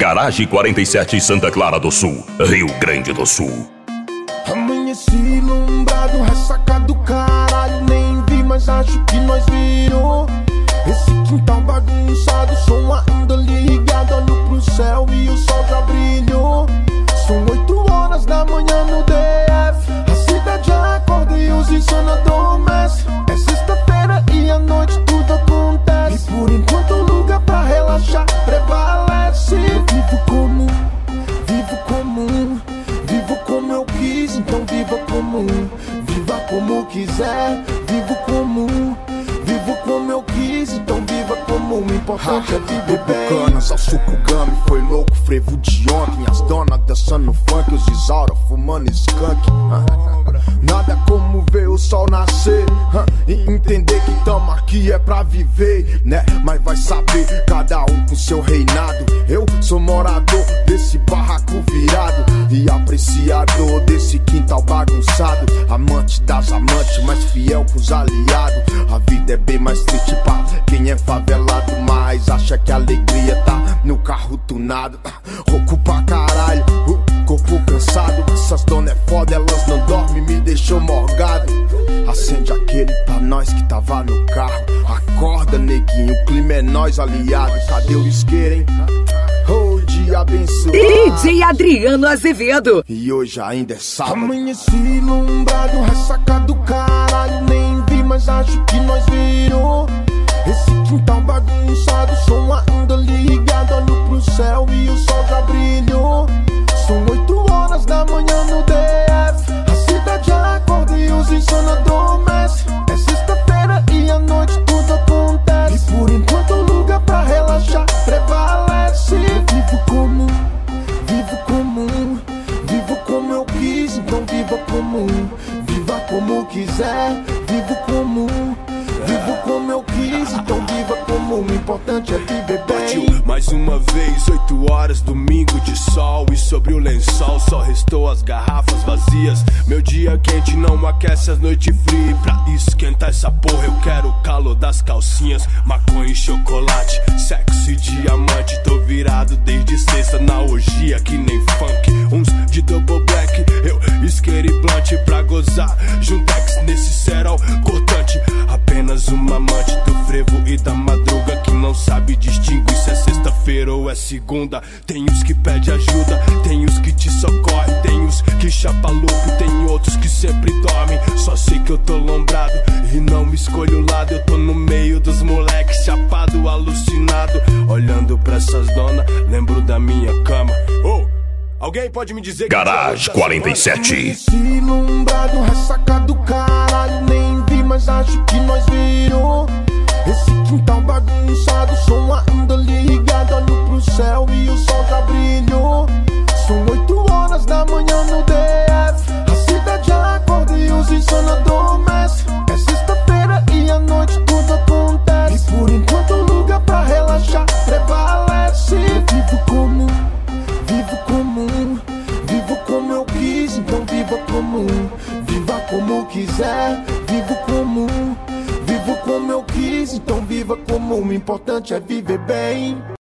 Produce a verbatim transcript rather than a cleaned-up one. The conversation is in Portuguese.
Garage quarenta e sete, Santa Clara do Sul, Rio Grande do Sul. Amanheci ilumbrado, ressaca do caralho. Nem vi, mas acho que nós virou. Esse quintal bagunçado, som ainda ligado. Olho pro céu e o sol já brilhou. São oito horas da manhã no D F. A cidade acorda e os insano adormecem. É sexta-feira e à noite tudo acontece. E por enquanto o lugar pra relaxar prevalece. Eu vivo comum, vivo comum, vivo como eu quis, então viva comum. Viva como quiser, vivo comum. Vivo como eu quis, então viva como o importante é viver bem. Canas ao suco gami, foi louco, frevo de ontem. As donas dançando funk, os Isaura fumando skunk. Nada como ver o sol nascer e entender que tamo aqui é pra viver, né? Mas vai saber, cada um com seu reinado. Eu sou morador desse barraco virado e apreciador desse quintal bagunçado. Amante das amantes, mais fiel com os aliados. A vida é bem mais triste pra quem é favelado, mas acha que a alegria tá no carro tunado. Rouco pra caralho, uh, corpo cansado. Essas donas é foda, elas não dormem, me deixou morgado. Acende aquele pra nós que tava no carro. Acorda, neguinho, o clima é nós aliado. Cadê o isqueiro, hein? Oh, dia abençoado. D J Adriano Azevedo. E hoje ainda é sábado. Amanheci ilumbrado, ressaca do caralho. Nem vi, mas acho que nós virou. Esse quintal bagunçado, som ainda ligado. Olho pro céu e o sol já brilhou. São oito horas da manhã no D F. A cidade acorda e os insano adormecem. É sexta-feira e à noite tudo acontece. E por enquanto o lugar pra relaxar prevalece. Vivo comum, vivo comum, vivo como eu quis, então viva comum. Viva como quiser, vivo comum. Vivo como eu quis, então viva comum. O importante é viver bem. Mais uma vez, oito horas, domingo de sol. E sobre o lençol só restou as garrafas vazias. Meu dia quente não aquece as noites frias. Pra esquentar essa porra eu quero o calor das calcinhas. Maconha e chocolate, sexo e diamante. Tô virado desde sexta na orgia que nem funk. Uns de double black, eu isqueiro e blunt pra gozar. Juntex nesse cerol cortante. Apenas uma amante do frevo e da madruga que não sabe distinguir se é sexta-feira ou é segunda. Tem os que pedem ajuda, tem os que te socorrem, tem os que chapa louco, tem outros que sempre dormem. Só sei que eu tô lombrado e não me escolho o lado. Eu tô no meio dos moleques, chapado, alucinado. Olhando pra essas donas, lembro da minha cama. Oh, alguém pode me dizer que Garage quarenta e sete. Amanheci ilumbrado, ressaca do caralho. Nem vi, mas acho que nós virou. Esse quintal bagunçado, som ainda ligado. Olho pro céu e o sol já brilhou. São oito horas da manhã no D F. A cidade acorda e os insano adormecem. É sexta-feira e à noite tudo acontece. E por enquanto o lugar pra relaxar prevalece. Vivo comum, vivo comum, vivo como eu quis, então viva comum. Viva como quiser, vivo comum. Vivo como eu quis, então viva comum. O importante é viver bem.